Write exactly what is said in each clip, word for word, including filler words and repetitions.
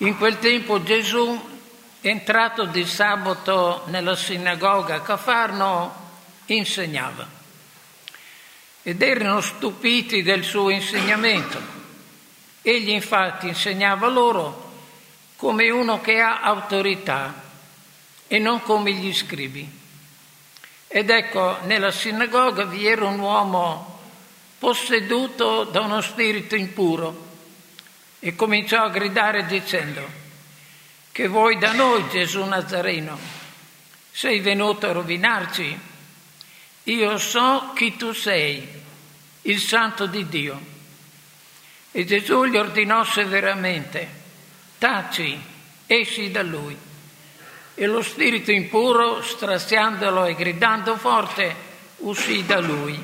In quel tempo Gesù, entrato di sabato nella sinagoga a Cafarno, insegnava. Ed erano stupiti del suo insegnamento. Egli infatti insegnava loro come uno che ha autorità e non come gli scribi. Ed ecco, nella sinagoga vi era un uomo posseduto da uno spirito impuro e cominciò a gridare dicendo: che vuoi da noi, Gesù Nazareno? Sei venuto a rovinarci? Io so chi tu sei, il Santo di Dio. E Gesù gli ordinò severamente: taci, esci da lui. E lo spirito impuro, straziandolo e gridando forte, uscì da lui.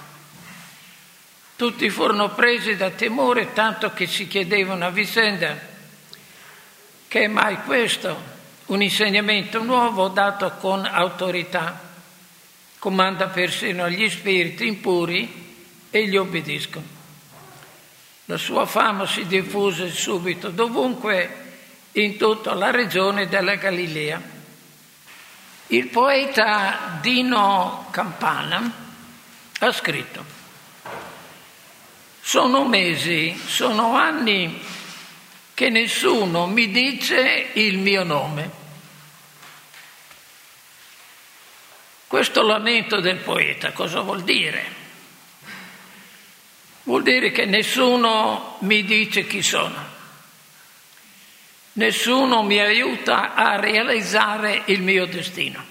Tutti furono presi da timore, tanto che si chiedevano a vicenda: che è mai questo? Un insegnamento nuovo dato con autorità. Comanda persino agli spiriti impuri e gli obbediscono. La sua fama si diffuse subito dovunque, in tutta la regione della Galilea. Il poeta Dino Campana ha scritto: sono mesi, sono anni che nessuno mi dice il mio nome. Questo lamento del poeta cosa vuol dire? Vuol dire che nessuno mi dice chi sono. Nessuno mi aiuta a realizzare il mio destino.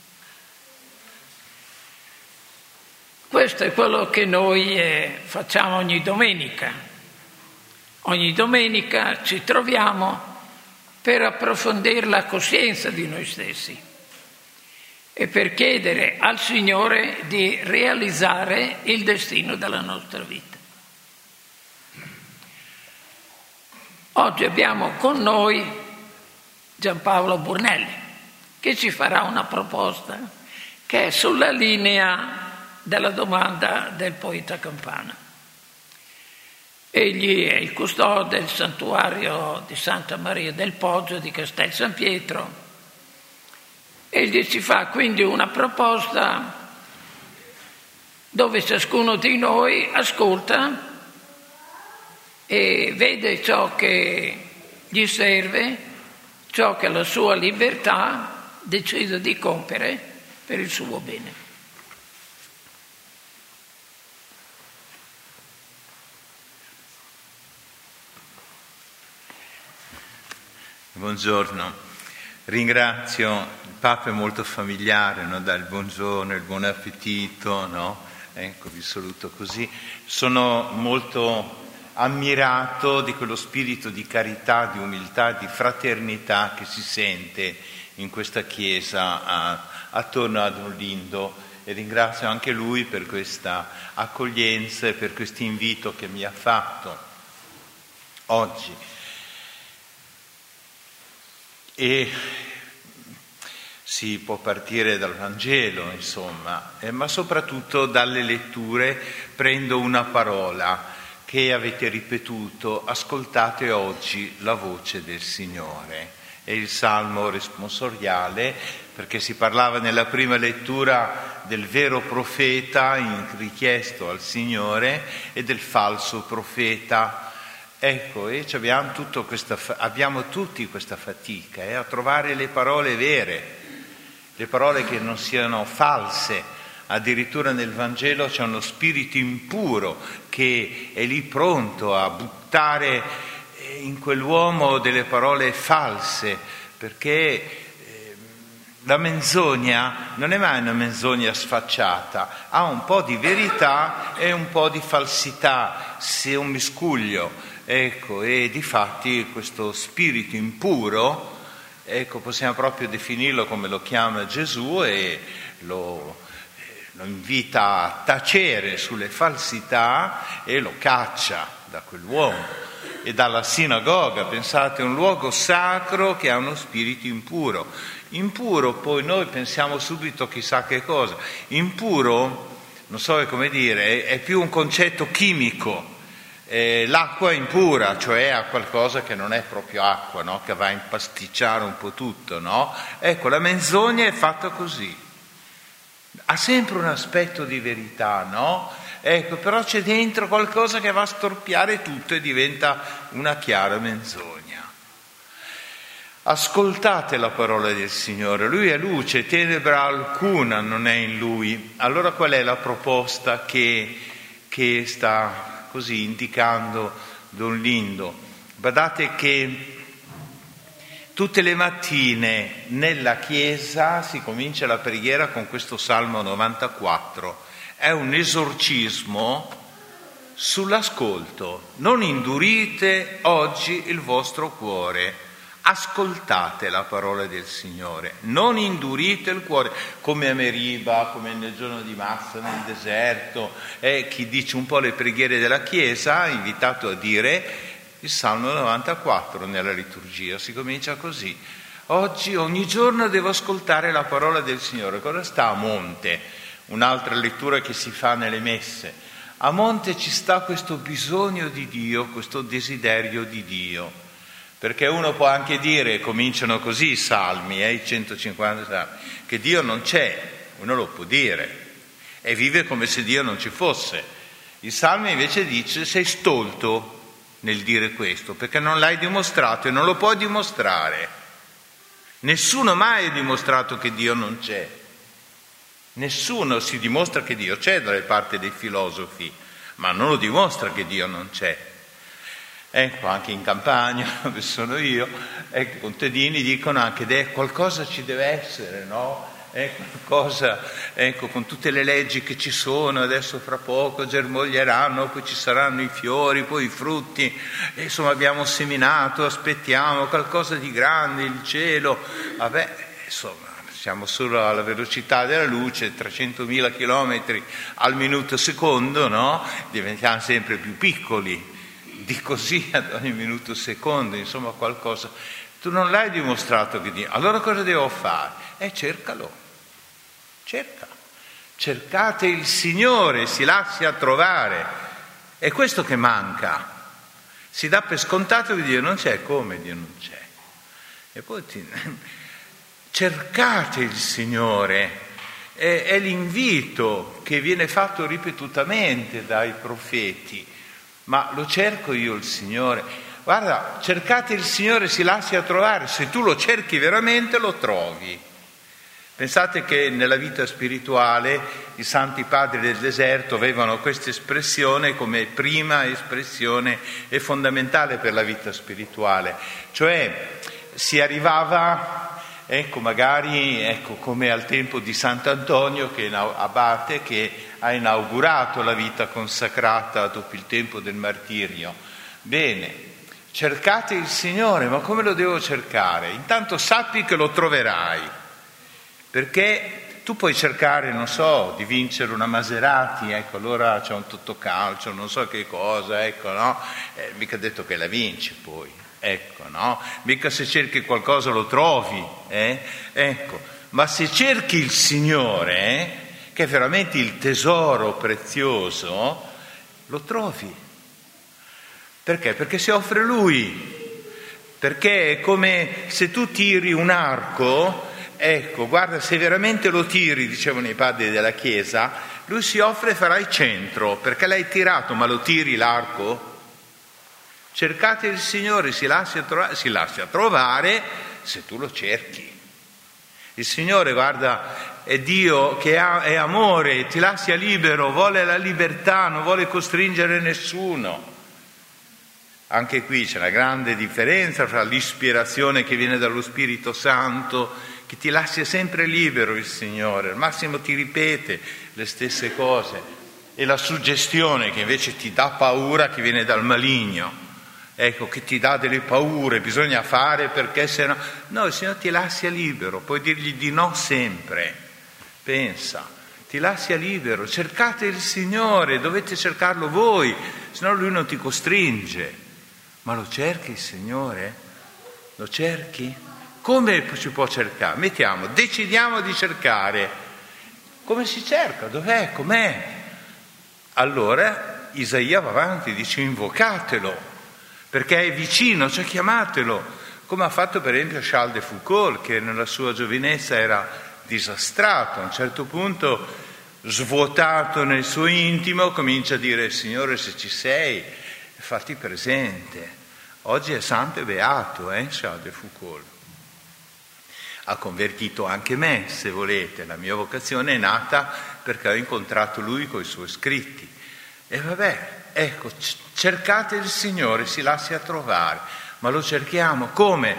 Questo è quello che noi eh, facciamo ogni domenica. Ogni domenica ci troviamo per approfondire la coscienza di noi stessi e per chiedere al Signore di realizzare il destino della nostra vita. Oggi abbiamo con noi Giampaolo Burnelli, che ci farà una proposta che è sulla linea della domanda del poeta Campana. Egli è il custode del santuario di Santa Maria del Poggio di Castel San Pietro. Egli ci fa quindi una proposta dove ciascuno di noi ascolta e vede ciò che gli serve, ciò che la sua libertà decide di compiere per il suo bene. Buongiorno, ringrazio, il Papa è molto familiare, no? Dà il buongiorno, il buon appetito, no? Ecco, vi saluto così. Sono molto ammirato di quello spirito di carità, di umiltà, di fraternità che si sente in questa chiesa a, attorno ad Olindo, e ringrazio anche lui per questa accoglienza e per questo invito che mi ha fatto oggi. E si può partire dal Vangelo, insomma, eh, ma soprattutto dalle letture prendo una parola che avete ripetuto: ascoltate oggi la voce del Signore. È il salmo responsoriale, perché si parlava nella prima lettura del vero profeta richiesto al Signore e del falso profeta. Ecco, e abbiamo, tutto questa, abbiamo tutti questa fatica eh, a trovare le parole vere, le parole che non siano false. Addirittura nel Vangelo c'è uno spirito impuro che è lì pronto a buttare in quell'uomo delle parole false, perché la menzogna non è mai una menzogna sfacciata, ha un po' di verità e un po' di falsità, se un miscuglio, ecco, e difatti questo spirito impuro, ecco, possiamo proprio definirlo come lo chiama Gesù e lo lo invita a tacere sulle falsità e lo caccia da quell'uomo e dalla sinagoga. Pensate, un luogo sacro che ha uno spirito impuro. Impuro, poi noi pensiamo subito chissà che cosa. Impuro, non so come dire, è più un concetto chimico, eh, l'acqua è impura, cioè ha qualcosa che non è proprio acqua, no? Che va a impasticciare un po' tutto, no? Ecco, la menzogna è fatta così, ha sempre un aspetto di verità, no? Ecco, però c'è dentro qualcosa che va a storpiare tutto e diventa una chiara menzogna. Ascoltate la parola del Signore, Lui è luce, tenebra alcuna non è in Lui. Allora qual è la proposta che, che sta così indicando Don Lindo? Badate che tutte le mattine nella chiesa si comincia la preghiera con questo Salmo novantaquattro. È un esorcismo sull'ascolto. Non indurite oggi il vostro cuore. Ascoltate la parola del Signore, non indurite il cuore, come a Meriba, come nel giorno di Massa, nel deserto. E chi dice un po' le preghiere della Chiesa è invitato a dire il Salmo novantaquattro nella liturgia, si comincia così. Oggi, ogni giorno devo ascoltare la parola del Signore. Cosa sta a monte? Un'altra lettura che si fa nelle messe. A monte ci sta questo bisogno di Dio, questo desiderio di Dio. Perché uno può anche dire, cominciano così i salmi, eh, i centocinquanta salmi, che Dio non c'è, uno lo può dire, e vive come se Dio non ci fosse. Il salmo invece dice, sei stolto nel dire questo, perché non l'hai dimostrato e non lo puoi dimostrare. Nessuno mai ha dimostrato che Dio non c'è. Nessuno si dimostra che Dio c'è dalle parti dei filosofi, ma non lo dimostra che Dio non c'è. Ecco, anche in Campania, dove sono io, ecco, i contadini dicono anche che qualcosa ci deve essere, no? Ecco, qualcosa, ecco, con tutte le leggi che ci sono, adesso fra poco germoglieranno, poi ci saranno i fiori, poi i frutti, e insomma abbiamo seminato, aspettiamo qualcosa di grande, il cielo, vabbè, insomma, siamo solo alla velocità della luce, trecentomila chilometri al minuto secondo, no? Diventiamo sempre più piccoli. Di così ad ogni minuto secondo, insomma qualcosa. Tu non l'hai dimostrato che Dio. Allora cosa devo fare? Eh, cercalo. Cerca. Cercate il Signore, si lascia trovare. È questo che manca. Si dà per scontato che Dio non c'è, come Dio non c'è. E poi ti... cercate il Signore. È, è l'invito che viene fatto ripetutamente dai profeti. Ma lo cerco io il Signore? Guarda, cercate il Signore, si lascia trovare. Se tu lo cerchi veramente lo trovi. Pensate che nella vita spirituale i santi padri del deserto avevano questa espressione come prima espressione e fondamentale per la vita spirituale. Cioè si arrivava, ecco, magari ecco, come al tempo di Sant'Antonio, che abate, che ha inaugurato la vita consacrata dopo il tempo del martirio. Bene, cercate il Signore, ma come lo devo cercare? Intanto sappi che lo troverai, perché tu puoi cercare, non so, di vincere una Maserati, ecco, allora c'è un Totocalcio, non so che cosa, ecco, no? Eh, mica detto che la vinci poi, ecco, no? Mica se cerchi qualcosa lo trovi, eh? Ecco, ma se cerchi il Signore, eh? che è veramente il tesoro prezioso, lo trovi. Perché? Perché si offre Lui. Perché è come se tu tiri un arco, ecco, guarda, se veramente lo tiri, dicevano i padri della Chiesa, Lui si offre e farai centro, perché l'hai tirato, ma lo tiri l'arco? Cercate il Signore, si lascia trovare, si lascia trovare se tu lo cerchi. Il Signore, guarda, è Dio che è amore, ti lascia libero, vuole la libertà, non vuole costringere nessuno. Anche qui c'è una grande differenza fra l'ispirazione che viene dallo Spirito Santo, che ti lascia sempre libero il Signore, al massimo ti ripete le stesse cose, e la suggestione che invece ti dà paura, che viene dal maligno. Ecco, che ti dà delle paure, bisogna fare perché se no... No, il Signore ti lascia libero, puoi dirgli di no sempre. Pensa, ti lascia libero, cercate il Signore, dovete cercarlo voi, se no Lui non ti costringe. Ma lo cerchi il Signore? Lo cerchi? Come si può cercare? Mettiamo, decidiamo di cercare. Come si cerca? Dov'è? Com'è? Allora Isaia va avanti, dice invocatelo, perché è vicino, cioè chiamatelo, come ha fatto per esempio Charles de Foucault, che nella sua giovinezza era disastrato. A un certo punto, svuotato nel suo intimo, comincia a dire: Signore, se ci sei, fatti presente. Oggi è santo e beato, eh, Charles de Foucault. Ha convertito anche me, se volete. La mia vocazione è nata perché ho incontrato lui con i suoi scritti. E vabbè, ecco, cercate il Signore, si lascia trovare, ma lo cerchiamo come?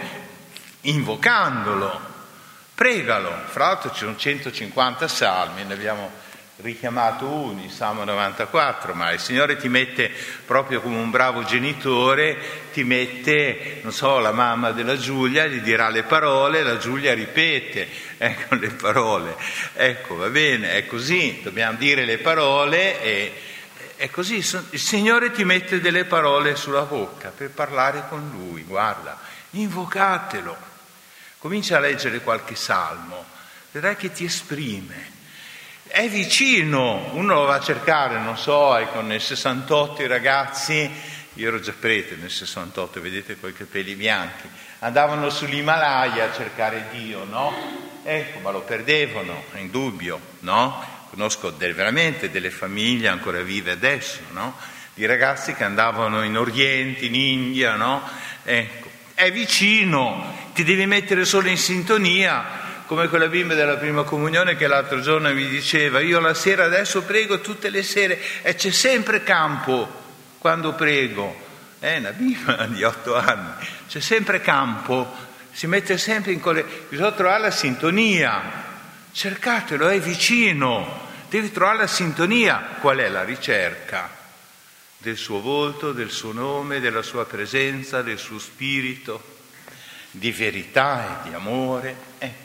Invocandolo, pregalo. Fra l'altro ci sono centocinquanta salmi, ne abbiamo richiamato uno, il Salmo novantaquattro, ma il Signore ti mette proprio come un bravo genitore, ti mette, non so, la mamma della Giulia gli dirà le parole, la Giulia ripete, ecco le parole, ecco va bene, è così, dobbiamo dire le parole e è così, il Signore ti mette delle parole sulla bocca per parlare con Lui, guarda, invocatelo, comincia a leggere qualche salmo, vedrai che ti esprime. È vicino, uno lo va a cercare, non so, ecco, nel sessantotto i ragazzi, io ero già prete nel sessantotto, vedete coi capelli bianchi, andavano sull'Himalaya a cercare Dio, no? Ecco, ma lo perdevano, è indubbio, no? Conosco de- veramente delle famiglie ancora vive adesso, no? Di ragazzi che andavano in Oriente, in India, no? Ecco, è vicino, ti devi mettere solo in sintonia, come quella bimba della prima comunione che l'altro giorno mi diceva: io la sera adesso prego tutte le sere e c'è sempre campo quando prego. È una bimba di otto anni, c'è sempre campo, si mette sempre in colle, bisogna trovare la sintonia, cercatelo, è vicino, devi trovare la sintonia. Qual è la ricerca? Del suo volto, del suo nome, della sua presenza, del suo spirito, di verità e di amore, ecco.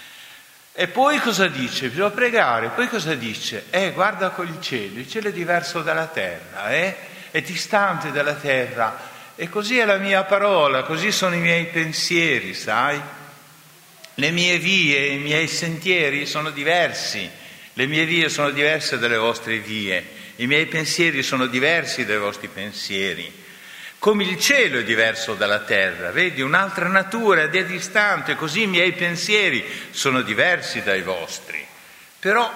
E poi cosa dice? Bisogna pregare. Poi cosa dice? Eh, guarda con il cielo, il cielo è diverso dalla terra, eh? È distante dalla terra. E così è la mia parola, così sono i miei pensieri, sai? Le mie vie, i miei sentieri sono diversi. Le mie vie sono diverse dalle vostre vie. I miei pensieri sono diversi dai vostri pensieri. Come il cielo è diverso dalla terra, vedi, un'altra natura ed è distante, così i miei pensieri sono diversi dai vostri. Però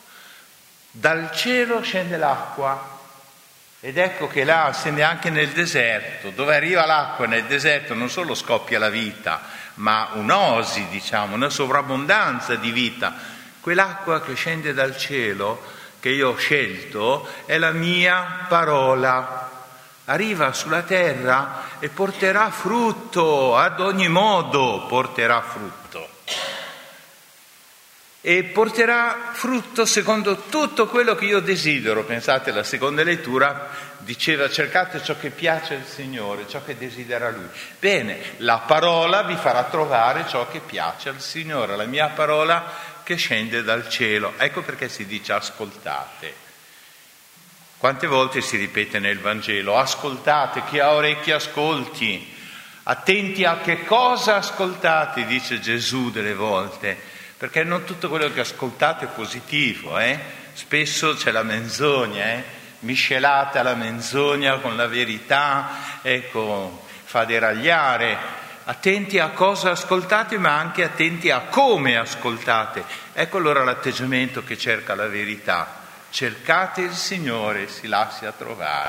dal cielo scende l'acqua ed ecco che là scende anche nel deserto, dove arriva l'acqua nel deserto non solo scoppia la vita, ma un'osi, diciamo, una sovrabbondanza di vita. Quell'acqua che scende dal cielo, che io ho scelto, è la mia parola. Arriva sulla terra e porterà frutto, ad ogni modo porterà frutto. E porterà frutto secondo tutto quello che io desidero. Pensate, la seconda lettura diceva: cercate ciò che piace al Signore, ciò che desidera Lui. Bene, la parola vi farà trovare ciò che piace al Signore, la mia parola che scende dal cielo. Ecco perché si dice ascoltate. Quante volte si ripete nel Vangelo: ascoltate, chi ha orecchi ascolti, attenti a che cosa ascoltate, dice Gesù delle volte, perché non tutto quello che ascoltate è positivo, eh? Spesso c'è la menzogna, eh? Miscelata la menzogna con la verità, ecco, fa deragliare. Attenti a cosa ascoltate, ma anche attenti a come ascoltate. Ecco allora l'atteggiamento che cerca la verità. Cercate il Signore, si lascia trovare.